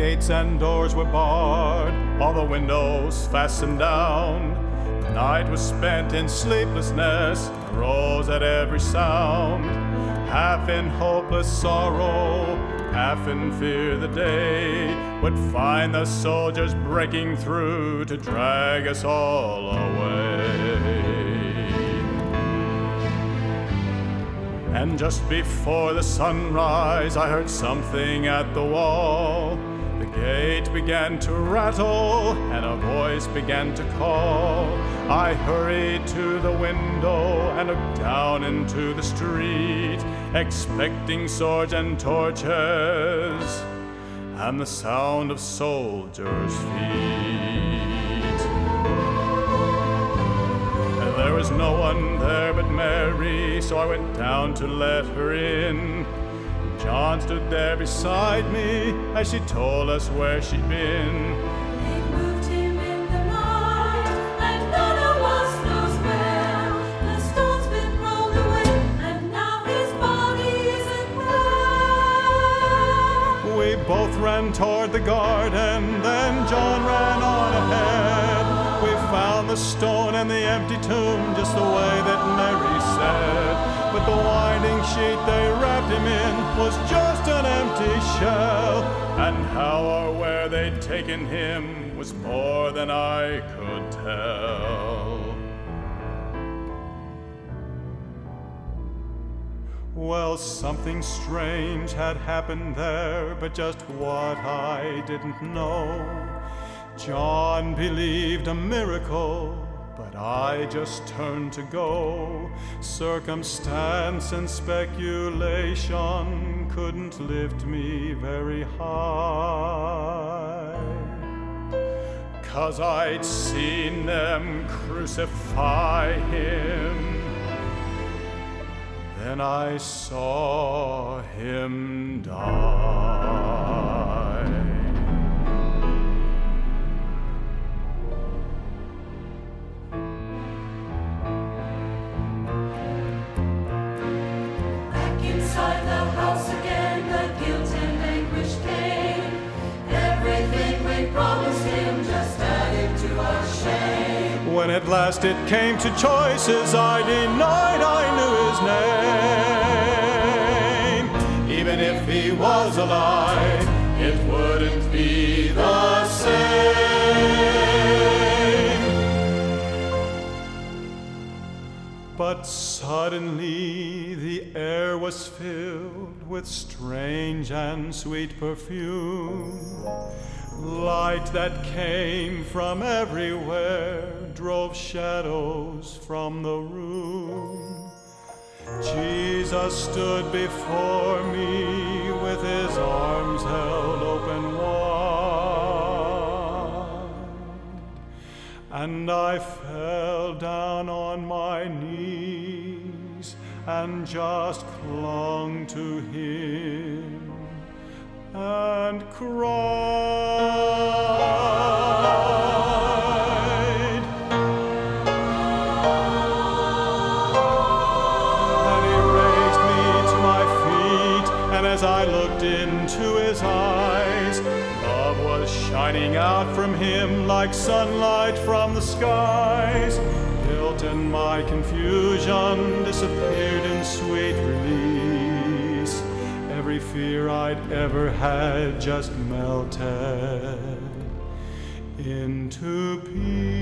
gates and doors were barred, all the windows fastened down. The night was spent in sleeplessness, rose at every sound. Half in hopeless sorrow, half in fear the day would find the soldiers breaking through to drag us all away. And just before the sunrise, I heard something at the wall. The gate began to rattle, and a voice began to call. I hurried to the window and looked down into the street, expecting swords and torches and the sound of soldiers' feet. And there was no one there but Mary, so I went down to let her in. John stood there beside me as she told us where she'd been. They've moved him in the night, and none of us knows where. The stone's been rolled away, and now his body isn't there. We both ran toward the garden, then John ran on ahead. We found the stone and the empty tomb just the way that Mary said. But the winding sheet they wrapped him in was just an empty shell. And how or where they'd taken him was more than I could tell. Well, something strange had happened there, but just what I didn't know. John believed a miracle, but I just turned to go. Circumstance and speculation couldn't lift me very high, 'cause I'd seen them crucify him. Then I saw him die. Inside the house again, the guilt and anguish came. Everything we promised him just added to our shame. When at last it came to choices, I denied I knew his name. Even if he was alive, it wouldn't be the same. But suddenly the air was filled with strange and sweet perfume. Light that came from everywhere drove shadows from the room. Jesus stood before me with his arms held open wide, and I fell down on my knees and just clung to him and cried. Then he raised me to my feet, and as I looked into his eyes, love was shining out from him like sunlight from the skies. Guilt and my confusion disappeared in sweet release. Every fear I'd ever had just melted into peace.